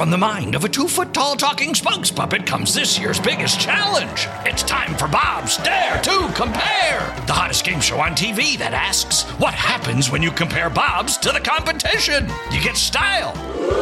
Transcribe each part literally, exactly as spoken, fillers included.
From the mind of a two-foot-tall talking spokes puppet comes this year's biggest challenge. It's time for Bob's Dare to Compare, the hottest game show on T V that asks, what happens when you compare Bobs to the competition? You get style.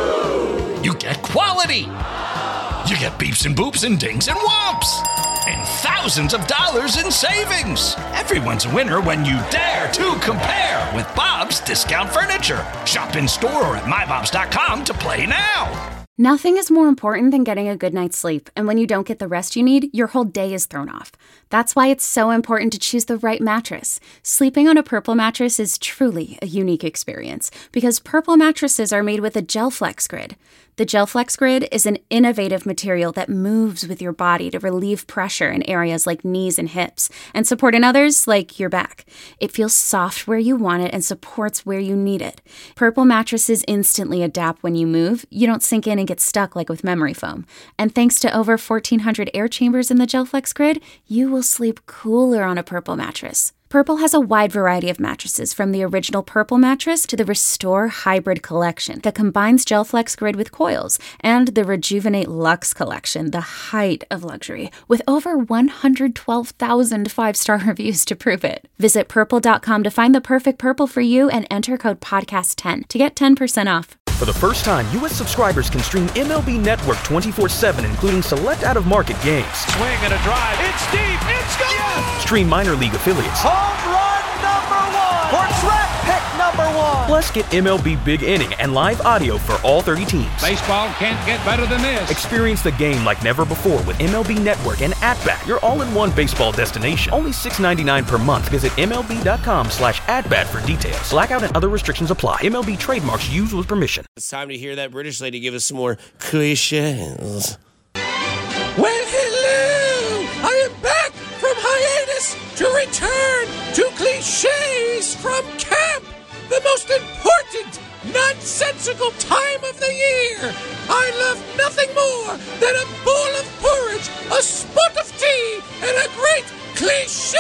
You get quality. You get beeps and boops and dings and whomps. And thousands of dollars in savings. Everyone's a winner when you dare to compare with Bob's Discount Furniture. Shop in store or at my bobs dot com to play now. Nothing is more important than getting a good night's sleep, and when you don't get the rest you need, your whole day is thrown off. That's why it's so important to choose the right mattress. Sleeping on a Purple mattress is truly a unique experience, because Purple mattresses are made with a GelFlex Grid. The GelFlex Grid is an innovative material that moves with your body to relieve pressure in areas like knees and hips, and support in others like your back. It feels soft where you want it and supports where you need it. Purple mattresses instantly adapt when you move. You don't sink in and get stuck like with memory foam. And thanks to over fourteen hundred air chambers in the GelFlex Grid, you will sleep cooler on a Purple mattress. Purple has a wide variety of mattresses, from the original Purple mattress to the Restore Hybrid collection that combines GelFlex Grid with coils, and the Rejuvenate Luxe collection, the height of luxury, with over one hundred twelve thousand five-star reviews to prove it. Visit purple dot com to find the perfect Purple for you and enter code podcast ten to get ten percent off. For the first time, U S subscribers can stream M L B Network twenty-four seven, including select out-of-market games. Swing and a drive. It's deep. It's gone. Yes. Stream minor league affiliates. Home run number one. Or draft pick number one. Plus, get M L B Big Inning and live audio for all thirty teams. Baseball can't get better than this. Experience the game like never before with M L B Network and At-Bat, your all-in-one baseball destination. Only six dollars and ninety-nine cents per month. Visit M L B dot com slash at-bat for details. Blackout and other restrictions apply. M L B trademarks used with permission. It's time to hear that British lady give us some more cliches. Well, hello! I am back from hiatus to return to cliches from camp, the most important, nonsensical time of the year. I love nothing more than a bowl of porridge, a spot of tea, and a great cliche!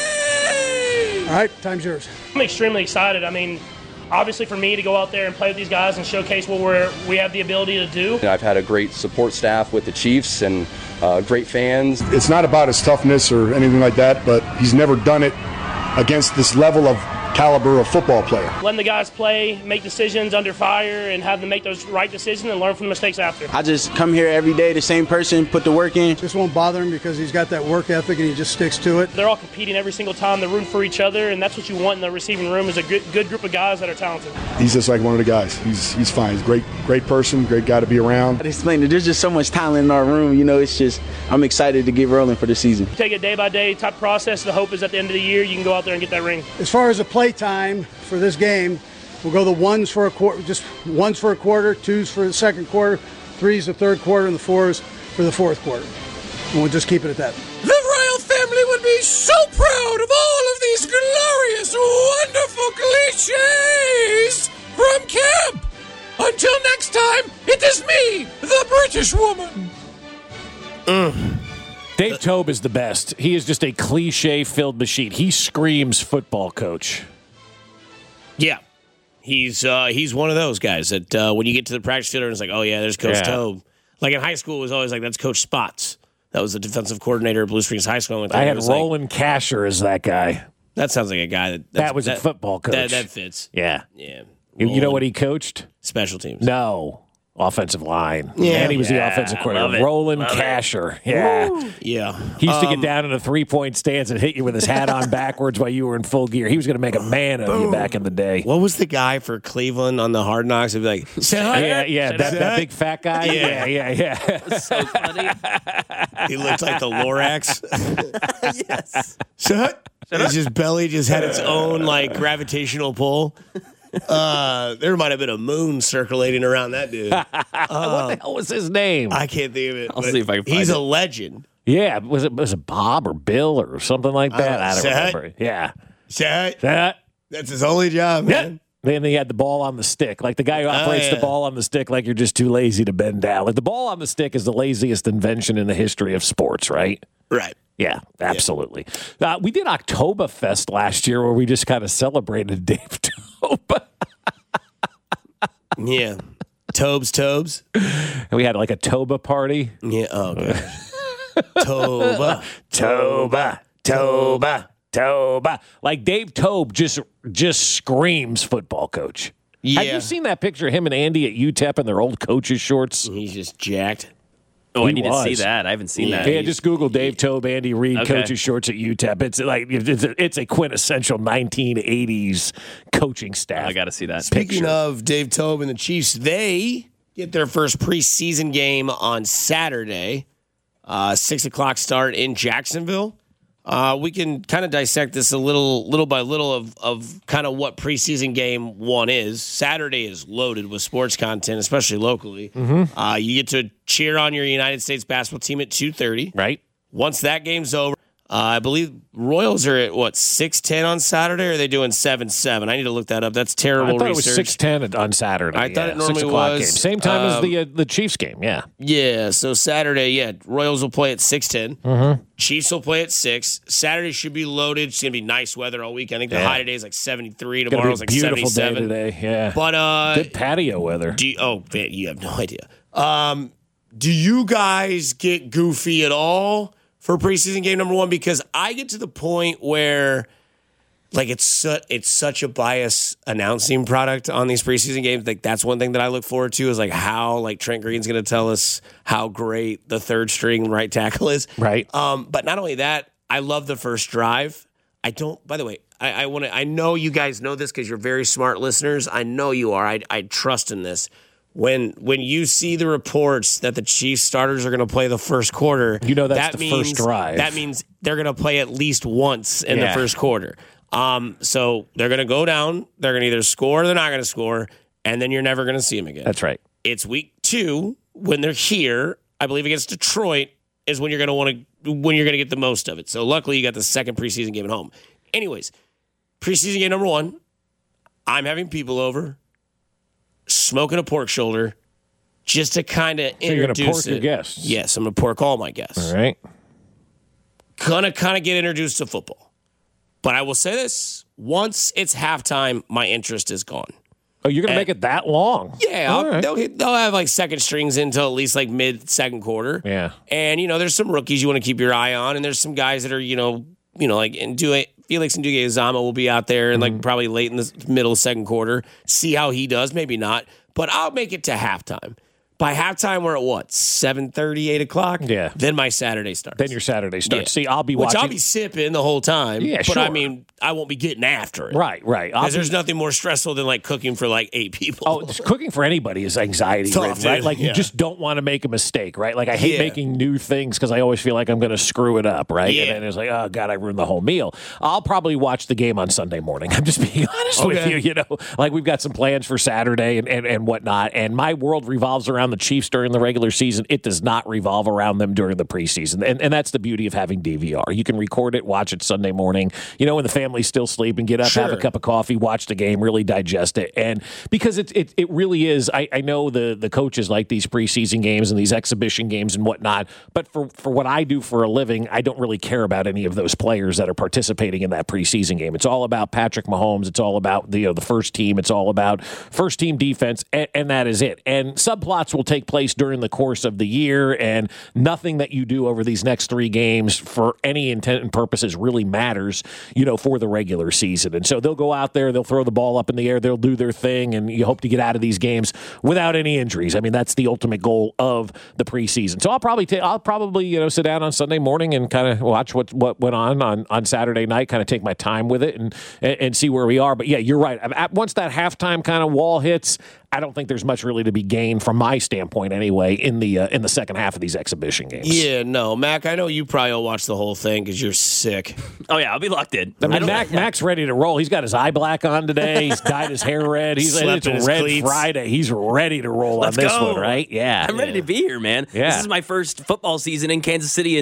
All right, time's yours. I'm extremely excited. I mean, obviously for me to go out there and play with these guys and showcase what we're, we have the ability to do. I've had a great support staff with the Chiefs and uh, great fans. It's not about his toughness or anything like that, but he's never done it against this level of caliber of football player. Letting the guys play, make decisions under fire, and have them make those right decisions and learn from the mistakes after. I just come here every day, the same person, put the work in. Just won't bother him because he's got that work ethic and he just sticks to it. They're all competing every single time. They're rooting for each other, and that's what you want in the receiving room, is a good, good group of guys that are talented. He's just like one of the guys. He's he's fine. He's a great, great person, great guy to be around. I explained it. There's just so much talent in our room. You know, it's just, I'm excited to get rolling for the season. Take it day by day type process. The hope is at the end of the year you can go out there and get that ring. As far as the play time for this game, we'll go the ones for a quarter, just ones for a quarter, twos for the second quarter, threes the third quarter, and the fours for the fourth quarter. And we'll just keep it at that. The royal family would be so proud of all of these glorious, wonderful cliches from camp. Until next time, it is me, the British woman. Mm. Dave Tobe is the best. He is just a cliche-filled machine. He screams football coach. Yeah. He's uh, he's one of those guys that uh, when you get to the practice field, it's like, oh, yeah, there's Coach yeah. Tobe. Like in high school, it was always like, that's Coach Spots. That was the defensive coordinator at Blue Springs High School. I had Roland like, Casher as that guy. That sounds like a guy that... That was that, a football coach. That, that fits. Yeah. Yeah. Roland, you know what he coached? Special teams. No. Offensive line. Yeah. And he was yeah, the offensive coordinator. Roland love Casher. It. Yeah. Woo. Yeah. He used um, to get down in a three-point stance and hit you with his hat on backwards while you were in full gear. He was going to make a man of boom. you back in the day. What was the guy for Cleveland on the Hard Knocks? He'd be like, yeah, yeah, that, that big fat guy. Yeah, yeah, yeah. yeah. That's so funny. He looked like the Lorax. Yes. Shut. His just belly just had its own like gravitational pull. Uh, there might have been a moon circulating around that dude. Uh, what the hell was his name? I can't think of it. I'll see if I can find He's it. a legend. Yeah, was it was it Bob or Bill or something like that? Uh, I don't Set. remember. Yeah, Set. Set. That's his only job, man. Yeah. Then he had the ball on the stick. Like the guy who operates oh, yeah. the ball on the stick like you're just too lazy to bend down. Like the ball on the stick is the laziest invention in the history of sports, right? Right. Yeah, absolutely. Yeah. Uh, we did Oktoberfest last year where we just kind of celebrated Dave Tobe. Yeah. Tobes, Tobes. And we had like a Toba party. Yeah. Oh, gosh. Toba. Toba. Toba. Toba. Like Dave Tobe just just screams football coach. Yeah. Have you seen that picture of him and Andy at U T E P in their old coach's shorts? He's just jacked. Oh, He I need was. to see that. I haven't seen Yeah. that. Yeah, just Google Dave Tobe, Andy Reid, Okay. coach's shorts at U T E P. It's like it's a, it's a quintessential nineteen eighties coaching staff. I got to see that. Speaking of Dave Tobe and the Chiefs, they get their first preseason game on Saturday, uh, six o'clock start in Jacksonville. Uh, we can kind of dissect this a little, little by little of of kind of what preseason game one is. Saturday is loaded with sports content, especially locally. Mm-hmm. Uh, you get to cheer on your United States basketball team at two thirty. Right. Once that game's over, uh, I believe Royals are at, what, six ten on Saturday, or are they doing seven seven? I need to look that up. That's terrible I thought research. it was six ten on Saturday. I thought yeah. it normally six o'clock was. Game. Same time as Um, the uh, the Chiefs game, yeah. Yeah, so Saturday, yeah, Royals will play at six ten. Mm-hmm. Chiefs will play at six. Saturday should be loaded. It's going to be nice weather all week. I think the Yeah. high today is like seventy-three. Gonna be Tomorrow's a like beautiful seventy-seven. day today, yeah. But, uh, good patio weather. do you, oh, man, you have no idea. Um, do you guys get goofy at all for preseason game number one? Because I get to the point where, like, it's su- it's such a bias announcing product on these preseason games. Like, that's one thing that I look forward to is like how like Trent Green's going to tell us how great the third string right tackle is. Right. Um, but not only that, I love the first drive. I don't. By the way, I, I want to. I know you guys know this because you're very smart listeners. I know you are. I, I trust in this. When when you see the reports that the Chiefs starters are going to play the first quarter, You know that's that the means, first drive. That means they're going to play at least once in Yeah. the first quarter. Um, so they're going to go down. They're going to either score or they're not going to score, and then you're never going to see them again. That's right. It's week two when they're here. I believe against Detroit is when you're going to want to when you're going to get the most of it. So luckily you got the second preseason game at home. Anyways, preseason game number one, I'm having people over, smoking a pork shoulder, just to kind of So you're gonna introduce pork your it. guests. Yes, I'm going to pork all my guests. All right. Gonna kind of get introduced to football. But I will say this, once it's halftime, my interest is gone. Oh, you're going to And- make it that long? Yeah, All I'll, right. they'll, they'll have like second strings until at least like mid second quarter. Yeah. And, you know, there's some rookies you want to keep your eye on, and there's some guys that are, you know, you know, like Ndu- Felix Nduge-Uzama will be out there and Mm-hmm. like probably late in the middle of second quarter. See how he does, maybe not. But I'll make it to halftime. By halftime, we're at what, seven thirty, eight o'clock? Yeah. Then my Saturday starts. Then your Saturday starts. Yeah. See, I'll be Which watching. I'll be sipping the whole time. Yeah, But I sure. mean, I won't be getting after it. Right, right. I'll Because be- there's nothing more stressful than like cooking for like eight people. Oh, just cooking for anybody is anxiety, Tough, ridden, right? dude. Like you Yeah. just don't want to make a mistake, right? Like I hate Yeah. making new things because I always feel like I'm going to screw it up, right? Yeah. And then it's like, oh god, I ruined the whole meal. I'll probably watch the game on Sunday morning. I'm just being honest with Okay. you. You know, like we've got some plans for Saturday and, and and whatnot, and my world revolves around the Chiefs during the regular season. It does not revolve around them during the preseason, and and that's the beauty of having D V R. You can record it, watch it Sunday morning. You know, when the family's still sleeping, get up, have a Sure. cup of coffee, watch the game, really digest it, and because it it, it really is. I, I know the the coaches like these preseason games and these exhibition games and whatnot, but for for what I do for a living, I don't really care about any of those players that are participating in that preseason game. It's all about Patrick Mahomes. It's all about the you know, the first team. It's all about first team defense, and, and that is it. And subplots will take place during the course of the year, and nothing that you do over these next three games for any intent and purposes really matters, you know, for the regular season. And so they'll go out there, they'll throw the ball up in the air, they'll do their thing, and you hope to get out of these games without any injuries. I mean, that's the ultimate goal of the preseason. So I'll probably ta- I'll probably you know sit down on Sunday morning and kind of watch what what went on on on Saturday night, kind of take my time with it and and, and see where we are. But yeah, you're right. At- Once that halftime kind of wall hits, I don't think there's much really to be gained from my standpoint anyway in the uh, in the second half of these exhibition games. Yeah, no, Mac, I know you probably will watch the whole thing because you're sick. Oh, yeah, I'll be locked in. I mean, don't- Mac, Mac's ready to roll. He's got his eye black on today. He's dyed his hair red. He's Slept it's in his Red cleats. Friday. He's ready to roll Let's on this go. one, right? Yeah. I'm ready to be here, man. Yeah. This is my first football season in Kansas City in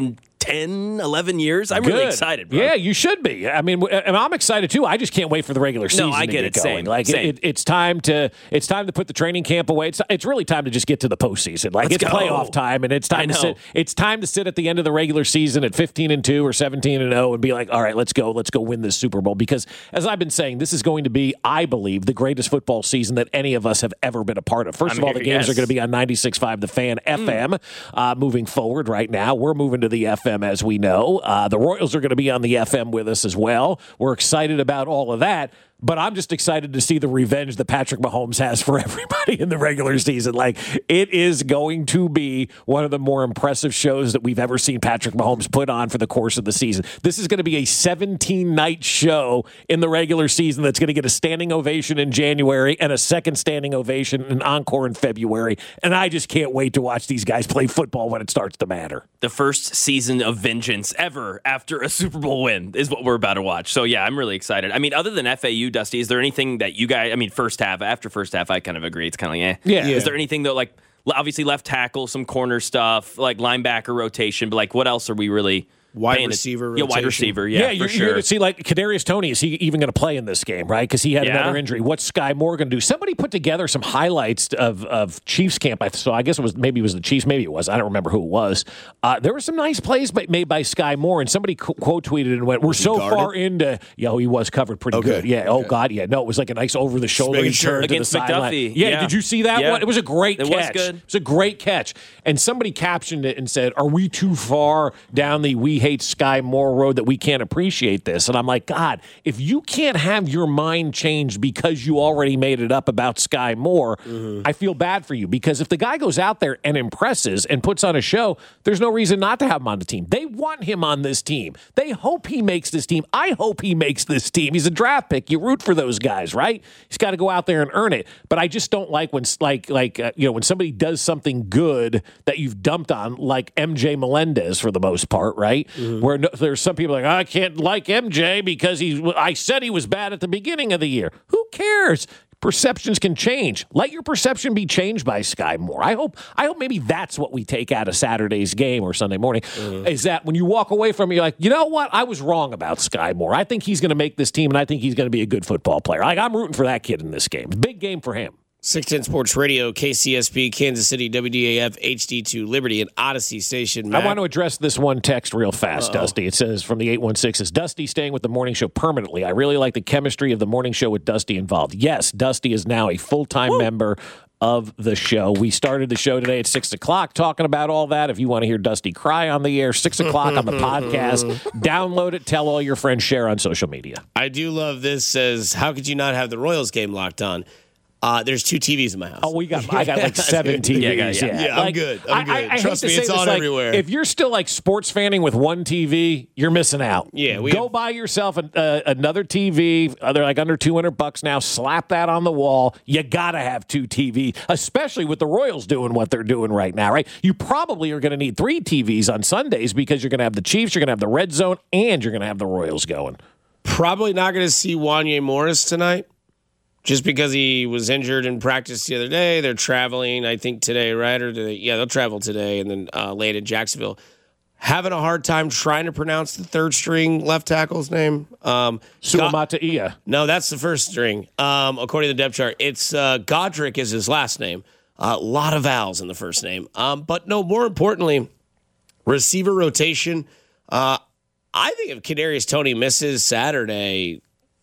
ten, eleven years. I'm really Good. excited, bro. Yeah, you should be. I mean, and I'm excited too. I just can't wait for the regular season. No, I to get get it. Going. Same. Like Same. It, it's time to it's time to put the training camp away. It's it's really time to just get to the postseason. Like Let's it's go. playoff time, and it's time I to know. sit. It's time to sit at the end of the regular season at fifteen and two or seventeen and zero and be like, all right, let's go, let's go win this Super Bowl. Because as I've been saying, this is going to be, I believe, the greatest football season that any of us have ever been a part of. First I'm of all, here, the games yes. are going to be on ninety-six point five The Fan F M Mm. uh, moving forward. Right now, we're moving to the F M as we know. Uh, the Royals are going to be on the F M with us as well. We're excited about all of that. But I'm just excited to see the revenge that Patrick Mahomes has for everybody in the regular season. Like, it is going to be one of the more impressive shows that we've ever seen Patrick Mahomes put on for the course of the season. This is going to be a seventeen-night show in the regular season that's going to get a standing ovation in January and a second standing ovation and encore in February. And I just can't wait to watch these guys play football when it starts to matter. The first season of vengeance ever after a Super Bowl win is what we're about to watch. So, yeah, I'm really excited. I mean, other than F A U, Dusty, is there anything that you guys, I mean, first half, after first half, I kind of agree. It's kind of like, eh. Yeah. Is there anything, though, like, obviously left tackle, some corner stuff, like linebacker rotation, but, like, what else are we really Wide paying receiver Yeah, wide rotation. receiver, yeah, Yeah, for you're, sure. you're, see, like Kadarius Toney, is he even going to play in this game, right? Because he had Yeah. another injury. What's Sky Moore going to do? Somebody put together some highlights of, of Chiefs camp. I so I guess it was maybe it was the Chiefs, maybe it was. I don't remember who it was. Uh, there were some nice plays by, made by Sky Moore, and somebody qu- quote tweeted and went, "We're so guarded? far into." Yeah, he was covered pretty Okay. good. Yeah. Oh Okay. God. Yeah. No, it was like a nice over the shoulder making sure. turn to the Against sideline. McDuffie. Yeah, Yeah. Did you see that Yeah. one? It was a great It was catch. good. It was a great catch. And somebody captioned it and said, "Are we too far down the we hate Sky Moore road that we can't appreciate this?" And I'm like, God, if you can't have your mind changed because you already made it up about Sky Moore, Mm-hmm. I feel bad for you. Because if the guy goes out there and impresses and puts on a show, there's no reason not to have him on the team. They want him on this team. They hope he makes this team. I hope he makes this team. He's a draft pick. You root for those guys, right? He's got to go out there and earn it. But I just don't like when, like, like uh, you know, when somebody does something good that you've dumped on, like M J Melendez for the most part, right? Mm-hmm. Where no, there's some people like, I can't like M J because he's. I said he was bad at the beginning of the year. Who cares? Perceptions can change. Let your perception be changed by Sky Moore. I hope. I hope maybe that's what we take out of Saturday's game or Sunday morning. Mm-hmm. Is that when you walk away from it, you're like, you know what? I was wrong about Sky Moore. I think he's going to make this team, and I think he's going to be a good football player. Like, I'm rooting for that kid in this game. Big game for him. six ten Sports Radio, K C S P, Kansas City, W D A F, H D two, Liberty, and Odyssey Station. Mac. I want to address this one text real fast, Uh-oh. Dusty. It says from the eight one six, is Dusty staying with the morning show permanently? I really like the chemistry of the morning show with Dusty involved. Yes, Dusty is now a full-time member of the show. We started the show today at six o'clock talking about all that. If you want to hear Dusty cry on the air, six o'clock on the podcast. Download it. Tell all your friends. Share on social media. I do love this. Says, how could you not have the Royals game locked on? Uh, there's two T Vs in my house. Oh, we got. I got like seven T Vs. Yeah, Yeah, yeah, yeah. Yeah, I'm Like, good. I'm good. I, I, I Trust hate me, to say it's this, on like, everywhere. If you're still like sports fanning with one T V, you're missing out. Yeah, we go have- buy yourself an, uh, another T V. Uh, they're like under two hundred bucks now. Slap that on the wall. You gotta have two T V, especially with the Royals doing what they're doing right now. Right? You probably are going to need three T Vs on Sundays because you're going to have the Chiefs, you're going to have the Red Zone, and you're going to have the Royals going. Probably not going to see Wanye Morris tonight. Just because he was injured in practice the other day. They're traveling, I think, today, right? Or do they, yeah, they'll travel today and then uh, late in Jacksonville. Having a hard time trying to pronounce the third string left tackle's name. Um, Suamataia. no, that's the first string. Um, according to the depth chart, it's uh, Godric is his last name. A uh, lot of vowels in the first name. Um, but no, more importantly, receiver rotation. Uh, I think if Kadarius Toney misses Saturday,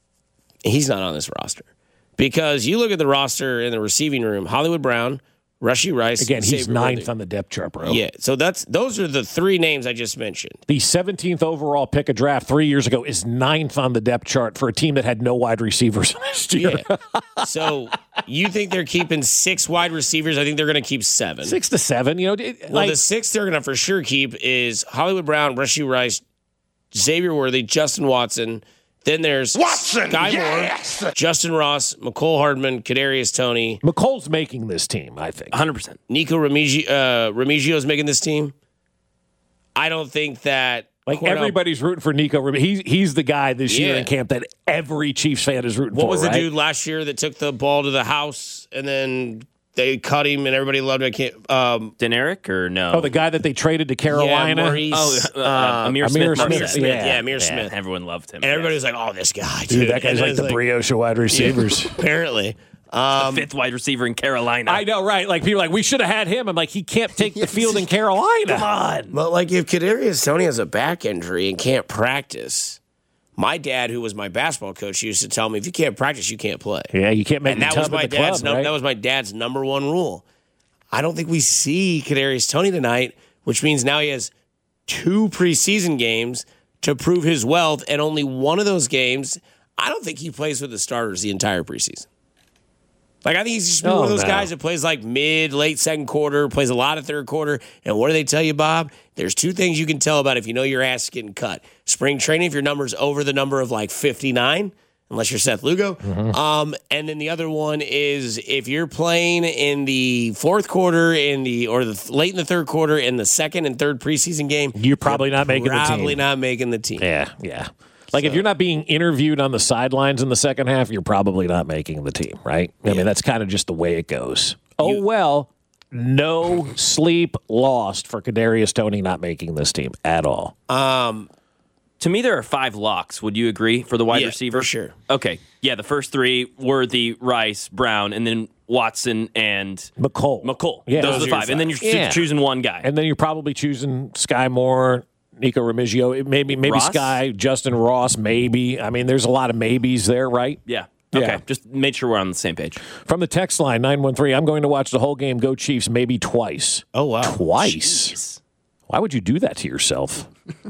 he's not on this roster. Because you look at the roster in the receiving room, Hollywood Brown, Rashee Rice. Again, he's Xavier ninth Worthy. on the depth chart, bro. Yeah, so that's those are the three names I just mentioned. The seventeenth overall pick of draft three years ago is ninth on the depth chart for a team that had no wide receivers last year. Yeah. So you think they're keeping six wide receivers? I think they're going to keep seven. Six to seven. You know, it, Well, like, the six they're going to for sure keep is Hollywood Brown, Rashee Rice, Xavier Worthy, Justin Watson. Then there's Watson, Sky yes! Moore, Justin Ross, McCole Hardman, Kadarius Toney. McColl's making this team, I think. one hundred percent. Nico Remigio, uh, Remigio's making this team. I don't think that Like Cordell- everybody's rooting for Nico. Rem- He's he's the guy this year Yeah. in camp that every Chiefs fan is rooting What for. was the right? dude last year that took the ball to the house and then they cut him and everybody loved him. I can't. Um, Deneric or no? Oh, the guy that they traded to Carolina. Yeah, Maurice, oh, uh, uh, Amir, Amir Smith. Smith. Amir Smith. Yeah, Yeah, Amir Yeah, Smith. everyone loved him. And everybody yes. was like, "Oh, this guy, dude." Dude, that guy's And like it the was brioche of wide receivers. Apparently. Um, the fifth wide receiver in Carolina. I know, right? Like people are like, we should have had him. I'm like, he can't take the field in Carolina. Come on. But like, if Kadarius Toney has a back injury and can't practice, my dad, who was my basketball coach, used to tell me, if you can't practice, you can't play. Yeah, you can't make and the that tub was my at the dad's club, num- right? that was my dad's number one rule. I don't think we see Kadarius Toney tonight, which means now he has two preseason games to prove his wealth, and only one of those games, I don't think he plays with the starters the entire preseason. Like, I think he's just Oh, one of those no. guys that plays like mid, late second quarter, plays a lot of third quarter. And what do they tell you, Bob? There's two things you can tell about if you know your ass is getting cut. Spring training, if your number's over the number of like fifty-nine, unless you're Seth Lugo. Mm-hmm. Um, and then the other one is if you're playing in the fourth quarter, in the or the late in the third quarter, in the second and third preseason game, You're probably not making the team. Probably not making the team. Yeah, yeah. Like if you're not being interviewed on the sidelines in the second half, you're probably not making the team, right? I mean, that's kind of just the way it goes. Oh, well, no sleep lost for Kadarius Toney not making this team at all. Um, To me, there are five locks. Would you agree for the wide Yeah, receiver? for sure. Okay. Yeah, the first three, Worthy, Rice, Brown, and then Watson and McCole. McCole. Yeah. Those, Those are the are your five. And then you're five. Yeah. choosing one guy. And then you're probably choosing Sky Moore, Nico Remigio, it- maybe maybe Ross? Sky, Justin Ross, maybe. I mean, there's a lot of maybes there, right? yeah. Yeah. Okay. Just make sure we're on the same page. From the text line, nine one three, I'm going to watch the whole game, go Chiefs, maybe twice. Oh, wow. Twice? Jeez. Why would you do that to yourself?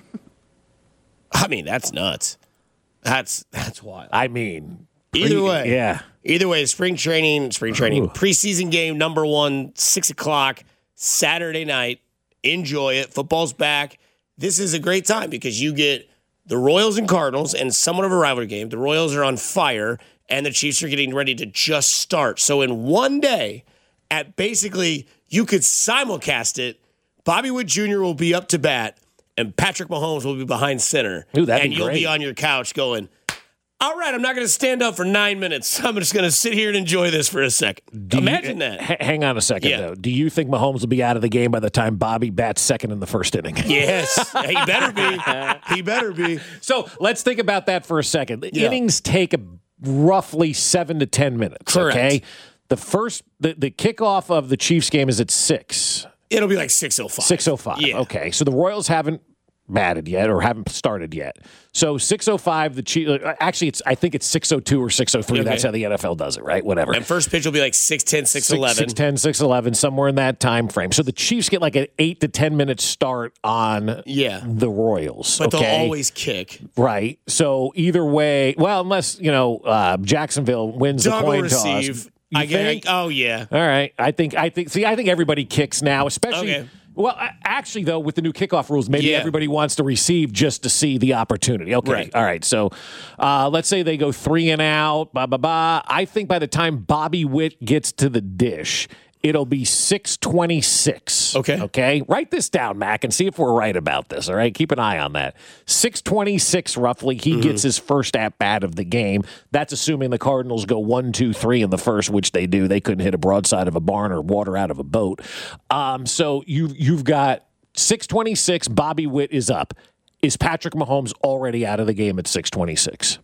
I mean, that's nuts. That's that's wild. I mean, Either pre- way. Yeah. Either way, spring training, spring training, Ooh. preseason game number one, six o'clock, Saturday night. Enjoy it. Football's back. This is a great time because you get the Royals and Cardinals and somewhat of a rivalry game. The Royals are on fire, and the Chiefs are getting ready to just start. So in one day, at basically, you could simulcast it. Bobby Witt Junior will be up to bat, and Patrick Mahomes will be behind center. Ooh, that'd and be you'll great. be on your couch going, all right, I'm not going to stand up for nine minutes. I'm just going to sit here and enjoy this for a second. Do you- Imagine that. H- hang on a second, Yeah. though. Do you think Mahomes will be out of the game by the time Bobby bats second in the first inning? Yes, he better be. He better be. So let's think about that for a second. The Yeah. innings take a, roughly seven to ten minutes. Correct. Okay. The first, the, the kickoff of the Chiefs game is at six. It'll be like six oh five. Six oh five. Yeah. Okay. So the Royals haven't batted yet or haven't started yet. So six oh five, the Chiefs, actually, it's, I think it's six oh two or six oh three. Okay. That's how the N F L does it, right? Whatever. And first pitch will be like six ten, six eleven. six ten, six eleven, somewhere in that time frame. So the Chiefs get like an eight to ten minute start on Yeah. the Royals. But okay? they'll always kick. Right. So either way, well, unless, you know, uh, Jacksonville wins Doug the will coin receive. toss. You I think? think. Oh, yeah. All right. I think, I think, see, I think everybody kicks now, especially. Okay. Well, a- actually, though, with the new kickoff rules, maybe Yeah. everybody wants to receive just to see the opportunity. Okay. Right. All right. So uh, let's say they go three and out, blah, blah, blah. I think by the time Bobby Witt gets to the dish, it'll be six twenty-six. Okay. Okay. Write this down, Mac, and see if we're right about this. All right. Keep an eye on that. six twenty-six, roughly. He gets his first at bat of the game. That's assuming the Cardinals go one, two, three in the first, which they do. They couldn't hit a broadside of a barn or water out of a boat. Um, so you, you've got six twenty-six. Bobby Witt is up. Is Patrick Mahomes already out of the game at six twenty-six?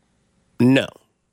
No.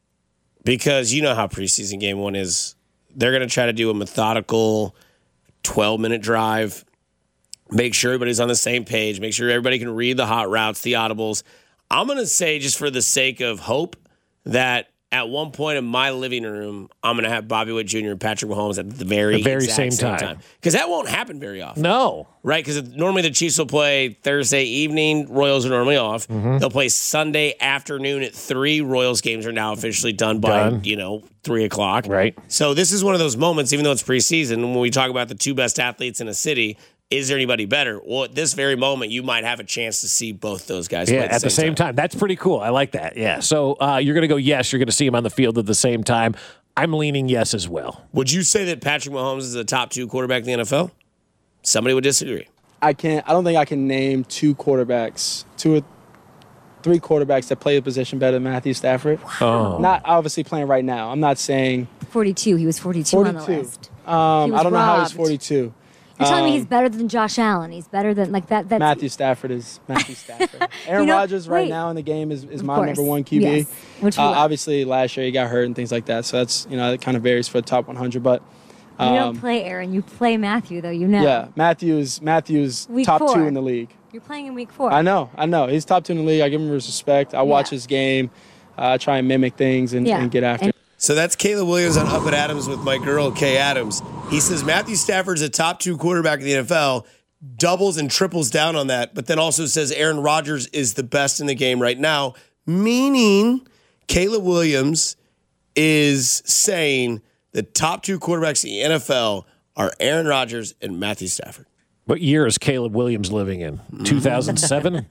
Because you know how preseason game one is. They're going to try to do a methodical twelve-minute drive, make sure everybody's on the same page, make sure everybody can read the hot routes, the audibles. I'm going to say, just for the sake of hope, that at one point in my living room, I'm going to have Bobby Witt Junior and Patrick Mahomes at the very, The very exact same time. Because that won't happen very often. No. Right, because normally the Chiefs will play Thursday evening. Royals are normally off. Mm-hmm. They'll play Sunday afternoon at three. Royals games are now officially done by, Done. you know, three o'clock. Right. So this is one of those moments, even though it's preseason, when we talk about the two best athletes in a city, is there anybody better? Well, at this very moment, you might have a chance to see both those guys Yeah, play at the same time. That's pretty cool. I like that. Yeah. So uh, you're going to go yes. You're going to see him on the field at the same time. I'm leaning yes as well. Would you say that Patrick Mahomes is a top two quarterback in the N F L? Somebody would disagree. I can't. I don't think I can name two quarterbacks. Two. three quarterbacks that play the position better than Matthew Stafford. Oh. Not obviously playing right now. I'm not saying forty-two. He was forty-two, forty-two. on the list. Um, He was I don't know how he's robbed. forty-two. You're telling Um, me he's better than Josh Allen. He's better than like that. That's, Matthew Stafford is Matthew Stafford. Aaron You know, Rodgers right wait. now in the game is, is Of my course. number one Q B. Yes. Which we uh, love. obviously last year he got hurt and things like that, so that's you know it kind of varies for the top one hundred. But um, you don't play Aaron. You play Matthew, though. You know. yeah, Matthew's Matthew's Week top four. two in the league. You're playing in week four. I know, I know. He's top two in the league. I give him his respect. I watch Yeah. his game. I uh, try and mimic things and, Yeah. and get after. And- it. So that's Caleb Williams on Up at Adams with my girl, Kay Adams. He says Matthew Stafford's a top two quarterback in the N F L, doubles and triples down on that, but then also says Aaron Rodgers is the best in the game right now, meaning Caleb Williams is saying the top two quarterbacks in the N F L are Aaron Rodgers and Matthew Stafford. What year is Caleb Williams living in? two thousand seven?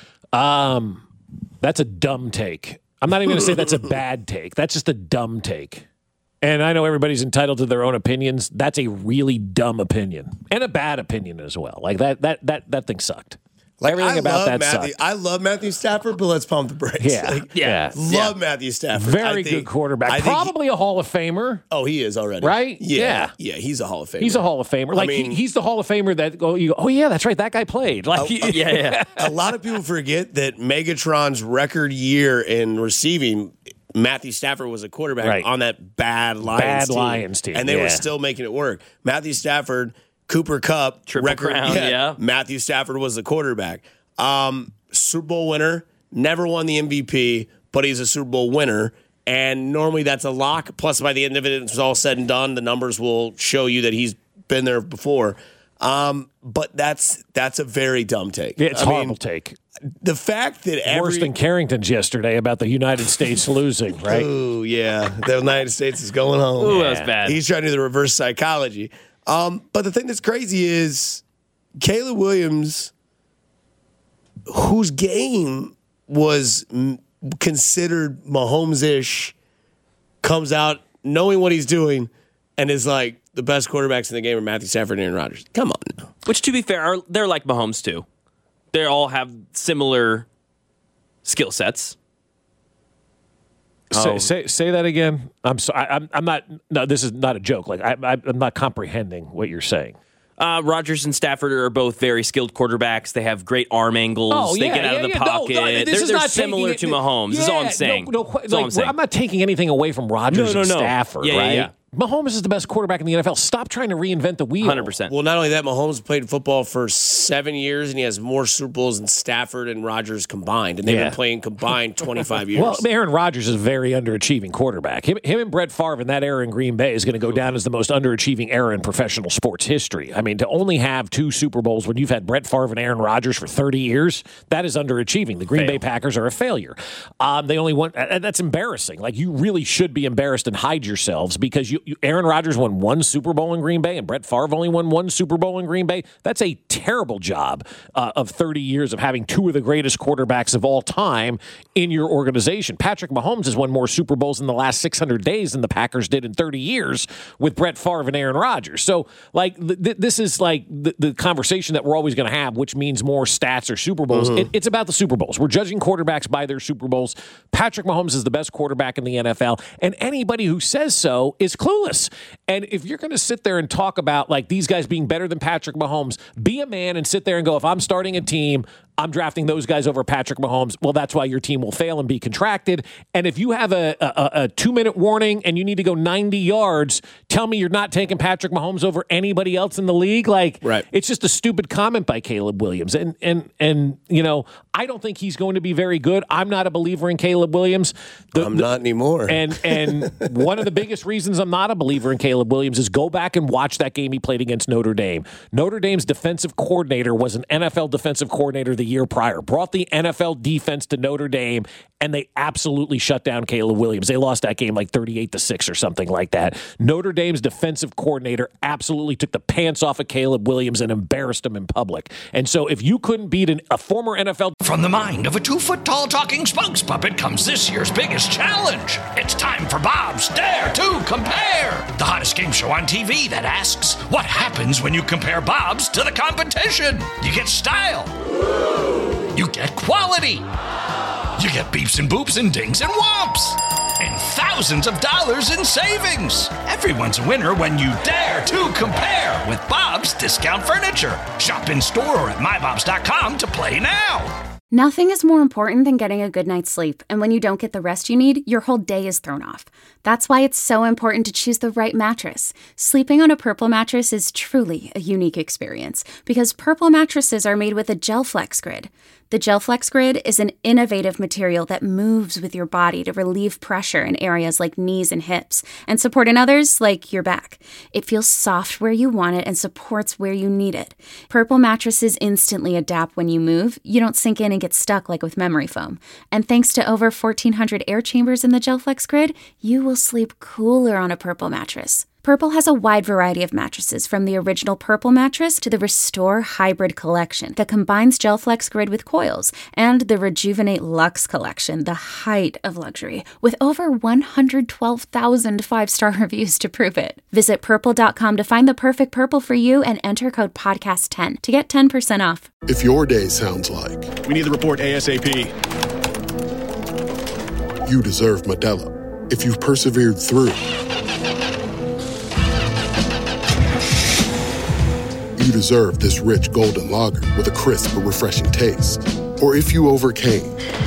um, that's a dumb take. I'm not even going to say that's a bad take. That's just a dumb take. And I know everybody's entitled to their own opinions. That's a really dumb opinion and a bad opinion as well. Like that, that, that, that thing sucked. Like, Everything I about love that Matthew. sucked. I love Matthew Stafford, but let's pump the brakes. Yeah, Like, yeah. Love Yeah. Matthew Stafford. Very I think- good quarterback. I think he- Probably a Hall of Famer. oh, he is already. Right? Yeah. Yeah. Yeah, he's a Hall of Famer. He's a Hall of Famer. I Like mean- he, he's the Hall of Famer that go. You go, oh yeah, that's right. That guy played. Like he- Yeah, yeah. A lot of people forget that Megatron's record year in receiving, Matthew Stafford was a quarterback Right. on that bad Lions Bad team. Lions team, And they yeah. were still making it work. Matthew Stafford, Cooper Kupp, Triple record, crown, yeah. Matthew Stafford was the quarterback. Um, Super Bowl winner, never won the M V P, but he's a Super Bowl winner. And normally that's a lock. Plus, by the end of it, it's all said and done. The numbers will show you that he's been there before. Um, but that's that's a very dumb take. Yeah, it's a I horrible mean, take. The fact that every Worse than Carrington's yesterday about the United States losing, right? Oh yeah, the United States is going home. Ooh, that was bad. He's trying to do the reverse psychology. Um, but the thing that's crazy is Caleb Williams, whose game was m- considered Mahomes-ish, comes out knowing what he's doing and is like the best quarterbacks in the game are Matthew Stafford and Aaron Rodgers. Come on now. Which, to be fair, are they're like Mahomes too. They all have similar skill sets. Say, Oh. say say that again. I'm sorry. I, I'm I'm not. No, this is not a joke. Like I, I I'm not comprehending what you're saying. Uh, Rodgers and Stafford are both very skilled quarterbacks. They have great arm angles. Oh, they yeah, get out yeah, of the yeah. No, pocket. no, this they're is they're not similar taking to it- Mahomes. Is all I'm Yeah, saying. No, no, qu- That's all like, I'm saying. I'm not taking anything away from Rodgers No, no, and no. Stafford, Yeah, yeah, right? yeah. Mahomes is the best quarterback in the N F L. Stop trying to reinvent the wheel. one hundred percent. Well, not only that, Mahomes played football for seven years, and he has more Super Bowls than Stafford and Rodgers combined. And they've Yeah. been playing combined twenty-five years. Well, Aaron Rodgers is a very underachieving quarterback. Him, him and Brett Favre in that era in Green Bay is going to go down as the most underachieving era in professional sports history. I mean, to only have two Super Bowls when you've had Brett Favre and Aaron Rodgers for thirty years, that is underachieving. The Green Bay Packers are a failure. Um, they only won, and that's embarrassing. Like, you really should be embarrassed and hide yourselves because you, you Aaron Rodgers won one Super Bowl in Green Bay and Brett Favre only won one Super Bowl in Green Bay. That's a terrible job uh, of thirty years of having two of the greatest quarterbacks of all time in your organization. Patrick Mahomes has won more Super Bowls in the last six hundred days than the Packers did in thirty years with Brett Favre and Aaron Rodgers. So, like, th- th- this is like the, the conversation that we're always going to have, which means more stats or Super Bowls. Mm-hmm. It, it's about the Super Bowls. We're judging quarterbacks by their Super Bowls. Patrick Mahomes is the best quarterback in the N F L, and anybody who says so is clueless. And if you're going to sit there and talk about like these guys being better than Patrick Mahomes, be a man and sit there and go, if I'm starting a team, I'm drafting those guys over Patrick Mahomes. Well, that's why your team will fail and be contracted. And if you have a, a, a two-minute warning and you need to go ninety yards, tell me you're not taking Patrick Mahomes over anybody else in the league. Like, Right. It's just a stupid comment by Caleb Williams. And, and, and you know, I don't think he's going to be very good. I'm not a believer in Caleb Williams. The- I'm the- not anymore. and and one of the biggest reasons I'm not a believer in Caleb Williams is go back and watch that game he played against Notre Dame. Notre Dame's defensive coordinator was an N F L defensive coordinator the year prior, brought the N F L defense to Notre Dame, and they absolutely shut down Caleb Williams. They lost that game like thirty-eight to six or something like that. Notre Dame's defensive coordinator absolutely took the pants off of Caleb Williams and embarrassed him in public. And so if you couldn't beat an, a former N F L... From the mind of a two-foot-tall talking spokes puppet comes this year's biggest challenge. It's time for Bob's Dare to Compare, the hottest game show on T V that asks, what happens when you compare Bob's to the competition? You get style. You get quality. You get beeps and boops and dings and whomps. And thousands of dollars in savings. Everyone's a winner when you dare to compare with Bob's Discount Furniture. Shop in store or at my bobs dot com to play now. Nothing is more important than getting a good night's sleep, and when you don't get the rest you need, your whole day is thrown off. That's why it's so important to choose the right mattress. Sleeping on a Purple mattress is truly a unique experience because Purple mattresses are made with a GelFlex Grid. The GelFlex Grid is an innovative material that moves with your body to relieve pressure in areas like knees and hips and support in others like your back. It feels soft where you want it and supports where you need it. Purple mattresses instantly adapt when you move. You don't sink in and get stuck like with memory foam. And thanks to over fourteen hundred air chambers in the GelFlex Grid, you will sleep cooler on a Purple mattress. Purple has a wide variety of mattresses, from the original Purple mattress to the Restore Hybrid collection that combines GelFlex Grid with coils, and the Rejuvenate Luxe collection, the height of luxury, with over one hundred twelve thousand five-star reviews to prove it. Visit purple dot com to find the perfect Purple for you and enter code podcast ten to get ten percent off. If your day sounds like, we need the report ASAP, you deserve Modelo. If you've persevered through, you deserve this rich golden lager with a crisp but refreshing taste. Or if you overcame.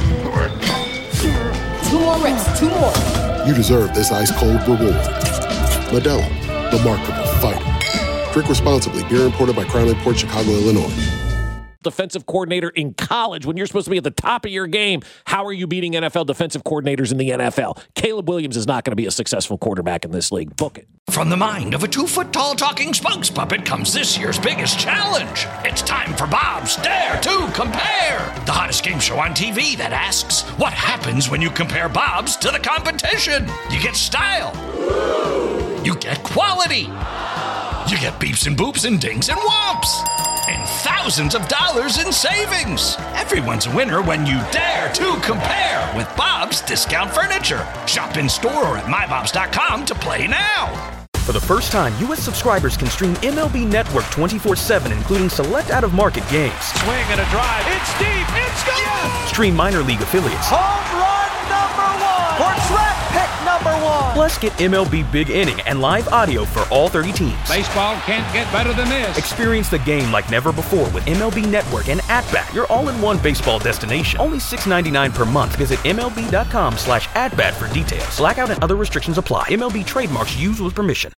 Two more reps, two more. You deserve this ice cold reward. Modelo, the Remarkable Fighter. Drink responsibly. Beer imported by Crown Imports, Chicago, Illinois. Defensive coordinator in college when you're supposed to be at the top of your game. How are you beating N F L defensive coordinators in the N F L? Caleb Williams is not going to be a successful quarterback in this league. Book it. From the mind of a two-foot-tall talking spokes puppet comes this year's biggest challenge. It's time for Bob's Dare to Compare, the hottest game show on T V that asks, what happens when you compare Bob's to the competition? You get style. You get quality. You get beeps and boops and dings and whomps. And thousands of dollars in savings. Everyone's a winner when you dare to compare with Bob's Discount Furniture. Shop in store or at my bobs dot com to play now. For the first time, U S subscribers can stream M L B Network twenty-four seven, including select out-of-market games. Swing and a drive. It's deep. It's gone. Yes. Stream minor league affiliates. Home run number one. Or draft pick number one. Plus, get M L B Big Inning and live audio for all thirty teams. Baseball can't get better than this. Experience the game like never before with M L B Network and At-Bat, your all-in-one baseball destination. Only six dollars and ninety-nine cents per month. Visit M L B dot com slash at bat for details. Blackout and other restrictions apply. M L B trademarks used with permission.